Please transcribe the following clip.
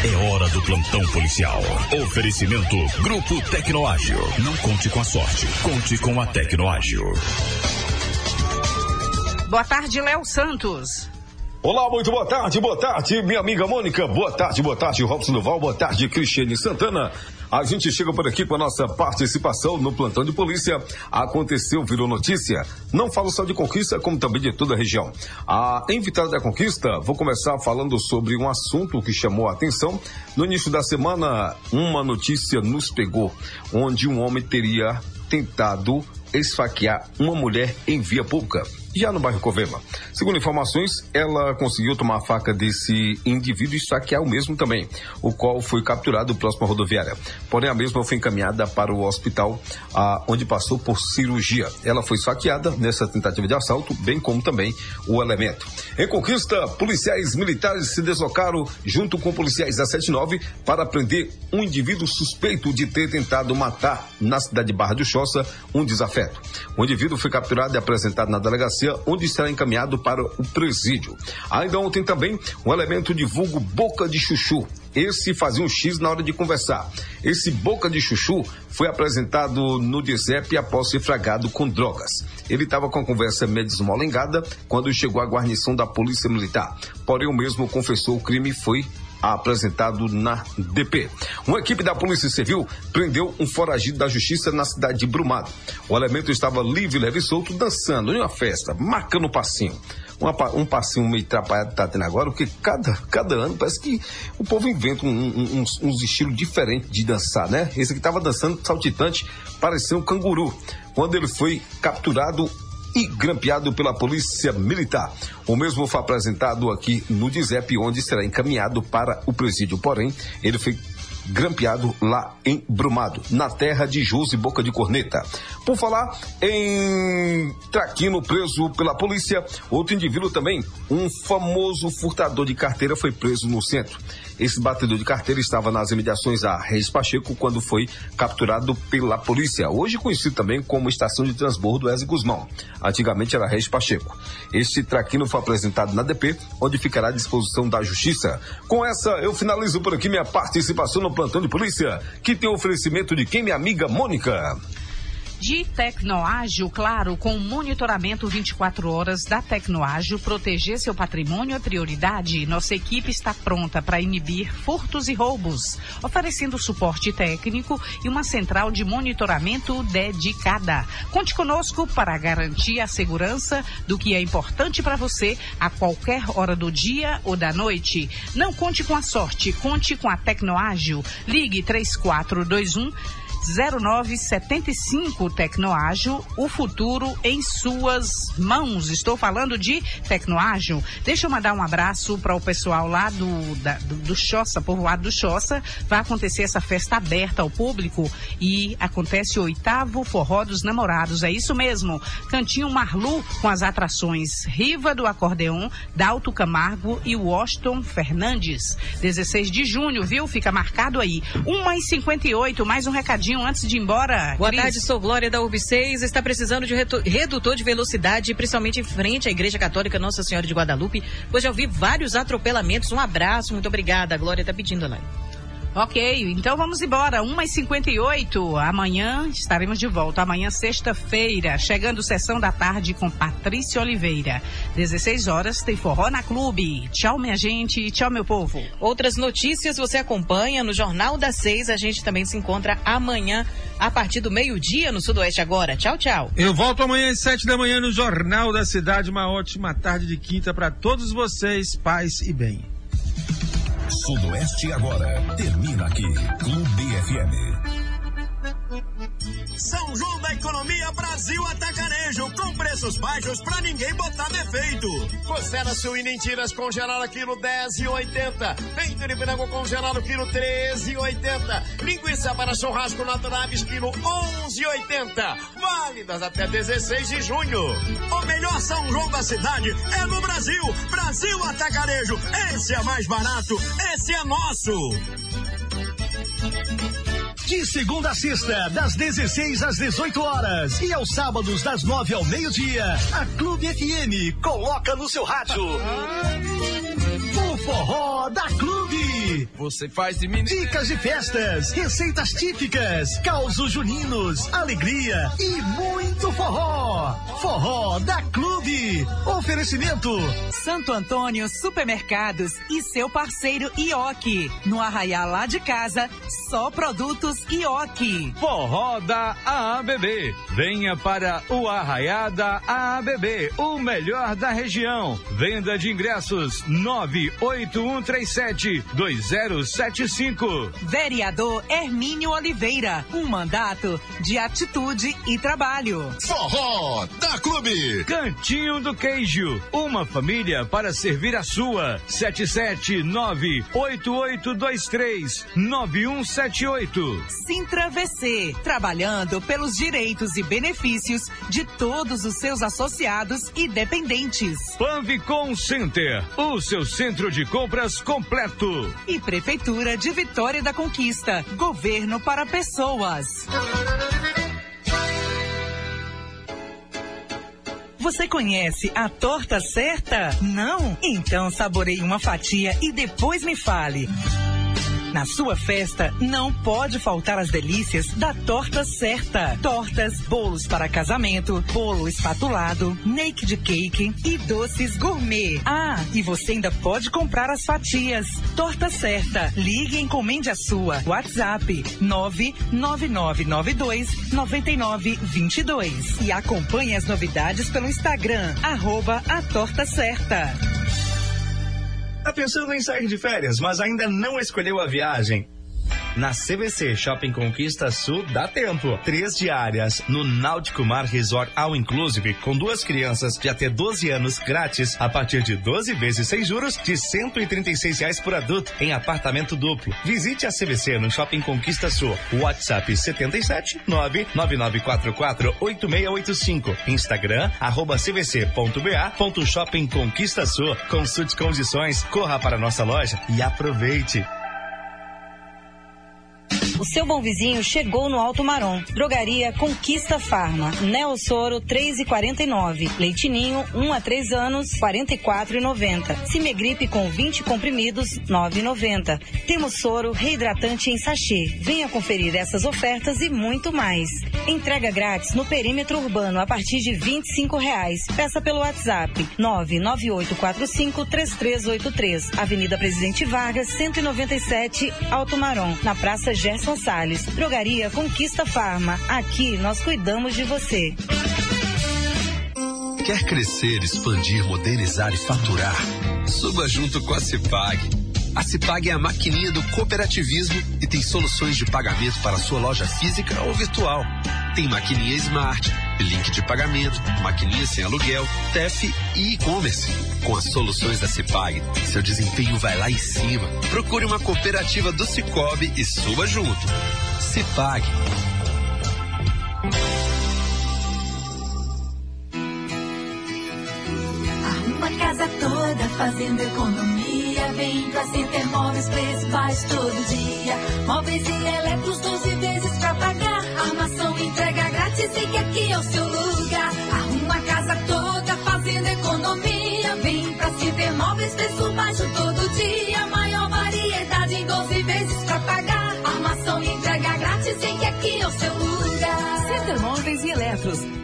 É hora do plantão policial. Oferecimento Grupo Tecnoágil. Não conte com a sorte, conte com a Tecnoágil. Boa tarde, Léo Santos. Olá, muito boa tarde, minha amiga Mônica, boa tarde, Robson Duval, boa tarde, Cristiane Santana. A gente chega por aqui com a nossa participação no plantão de polícia. Aconteceu, virou notícia. Não falo só de Conquista, como também de toda a região. Em Vitória da Conquista, vou começar falando sobre um assunto que chamou a atenção. No início da semana, uma notícia nos pegou, onde um homem teria tentado esfaquear uma mulher em via pública, já no bairro Covema. Segundo informações, ela conseguiu tomar a faca desse indivíduo e esfaquear o mesmo também, o qual foi capturado próximo à rodoviária. Porém, a mesma foi encaminhada para o hospital, onde passou por cirurgia. Ela foi esfaqueada nessa tentativa de assalto, bem como também o elemento. Em Conquista, policiais militares se deslocaram junto com policiais da 79 para prender um indivíduo suspeito de ter tentado matar na cidade de Barra do Choça um desafeto. O indivíduo foi capturado e apresentado na delegacia, onde será encaminhado para o presídio. Ainda ontem também, um elemento de vulgo Boca de Chuchu. Esse fazia um X na hora de conversar. Esse Boca de Chuchu foi apresentado no DIESEP após ser flagrado com drogas. Ele estava com a conversa meio desmolengada quando chegou a guarnição da Polícia Militar. Porém, o mesmo confessou o crime e foi apresentado na DP. Uma equipe da Polícia Civil prendeu um foragido da Justiça na cidade de Brumado. O elemento estava livre, leve e solto, dançando em uma festa, marcando o passinho. Um passinho meio atrapalhado tá tendo agora, porque cada ano parece que o povo inventa uns estilos diferentes de dançar, né? Esse aqui estava dançando saltitante, parecendo um canguru. Quando ele foi capturado e grampeado pela Polícia Militar. O mesmo foi apresentado aqui no DIESEP, onde será encaminhado para o presídio. Porém, ele foi grampeado lá em Brumado, na terra de Jus e Boca de Corneta. Por falar em traquino preso pela polícia, outro indivíduo também, um famoso furtador de carteira, foi preso no centro. Esse batedor de carteira estava nas imediações a Reis Pacheco quando foi capturado pela polícia, hoje conhecido também como Estação de Transbordo Wesley Guzmão. Antigamente era Reis Pacheco. Este traquino foi apresentado na DP, onde ficará à disposição da Justiça. Com essa, eu finalizo por aqui minha participação no plantão de polícia, que tem oferecimento de quem? Minha amiga Mônica. De Tecnoágil, claro, com monitoramento 24 horas da Tecnoágil, proteger seu patrimônio é prioridade. Nossa equipe está pronta para inibir furtos e roubos, oferecendo suporte técnico e uma central de monitoramento dedicada. Conte conosco para garantir a segurança do que é importante para você a qualquer hora do dia ou da noite. Não conte com a sorte, conte com a Tecnoágil. Ligue 3421-0975 Tecnoágil, o futuro em suas mãos. Estou falando de Tecnoágil. Deixa eu mandar um abraço para o pessoal lá do Choça, povoado do Choça. Vai acontecer essa festa aberta ao público e acontece o 8º Forró dos Namorados. É isso mesmo. Cantinho Marlu com as atrações Riva do Acordeon, Dalto Camargo e Washington Fernandes. 16 de junho, viu? Fica marcado aí. 1h58, mais um recadinho antes de ir embora. Boa tarde, sou Glória da UB6. Está precisando de redutor de velocidade, principalmente em frente à Igreja Católica Nossa Senhora de Guadalupe, pois já ouvi vários atropelamentos. Um abraço, muito obrigada. A Glória está pedindo lá. Ok, então vamos embora, 1h58, amanhã estaremos de volta, amanhã sexta-feira, chegando sessão da tarde com Patrícia Oliveira, 16 horas tem Forró na Clube. Tchau minha gente, tchau meu povo. Outras notícias você acompanha no Jornal das 6, a gente também se encontra amanhã a partir do meio-dia no Sudoeste Agora. Tchau, tchau. Eu volto amanhã às 7 da manhã no Jornal da Cidade, uma ótima tarde de quinta para todos vocês, paz e bem. Sudoeste Agora termina aqui. Clube FM. São João da Economia Brasil Atacarejo, com preços baixos pra ninguém botar defeito. Costela suína em tiras congelada quilo 10,80. Peito de frango congelado quilo 13,80. Linguiça para churrasco Naturaves quilo 11,80. Válidas até 16 de junho. O melhor São João da cidade é no Brasil. Brasil Atacarejo. Esse é mais barato. Esse é nosso. De segunda a sexta, das 16 às 18 horas. E aos sábados, das 9 ao meio-dia, a Clube FM coloca no seu rádio o Forró da Clube. Clube. Você faz de mim. Dicas de festas, receitas típicas, causos juninos, alegria e muito forró. Forró da Clube. Oferecimento Santo Antônio Supermercados e seu parceiro Ioki. No Arraial lá de casa, só produtos Ioki. Forró da AABB. Venha para o Arraiá da AABB, o melhor da região. Venda de ingressos 981372075. Vereador Hermínio Oliveira, um mandato de atitude e trabalho. Forró da Clube. Cantinho do Queijo, uma família para servir a sua. 77988239178. Sintra VC, trabalhando pelos direitos e benefícios de todos os seus associados e dependentes. Panvicom Center, o seu centro de compras completo. E Prefeitura de Vitória da Conquista, governo para pessoas. Você conhece a torta certa? Não? Então saboreie uma fatia e depois me fale. Na sua festa, não pode faltar as delícias da Torta Certa. Tortas, bolos para casamento, bolo espatulado, naked cake e doces gourmet. Ah, e você ainda pode comprar as fatias. Torta Certa. Ligue e encomende a sua. WhatsApp 999929922. E acompanhe as novidades pelo Instagram, @atortacerta. Tá pensando em sair de férias, mas ainda não escolheu a viagem? Na CVC Shopping Conquista Sul dá tempo. 3 diárias no Náutico Mar Resort All Inclusive com 2 crianças de até 12 anos grátis a partir de 12 vezes sem juros de R$136 por adulto em apartamento duplo. Visite a CVC no Shopping Conquista Sul. WhatsApp 77999448685. Instagram @cvc.ba.shopping Conquista Sul. Consulte condições, corra para nossa loja e aproveite. O seu bom vizinho chegou no Alto Marom. Drogaria Conquista Farma. Neosoro 3,49. Leitinho 1 a 3 anos 44,90. Cimegripe com 20 comprimidos 9,90. Temos soro reidratante em sachê. Venha conferir essas ofertas e muito mais. Entrega grátis no perímetro urbano a partir de R$25. Peça pelo WhatsApp 998453383. Avenida Presidente Vargas 197 Alto Marom, na Praça Gerson Salles. Drogaria Conquista Farma. Aqui nós cuidamos de você. Quer crescer, expandir, modernizar e faturar? Suba junto com a Cipag. A Cipag é a maquininha do cooperativismo e tem soluções de pagamento para sua loja física ou virtual. Tem maquininha Smart, link de pagamento, maquininha sem aluguel, TEF e e-commerce. Com as soluções da Cipag, seu desempenho vai lá em cima. Procure uma cooperativa do Cicobi e suba junto. Cipag. Arruma a casa toda fazendo economia. Vem pra Center Móveis, preço baixo todo dia. Móveis e eletros 12 vezes pra pagar. Armação, entrega grátis e que aqui é o seu lugar. Arruma a casa toda fazendo economia. Vem pra Center Móveis, preço baixo todo dia. Maior variedade em 12 vezes pra pagar. Armação, entrega grátis e que aqui é o seu lugar. Center Móveis e Eletros.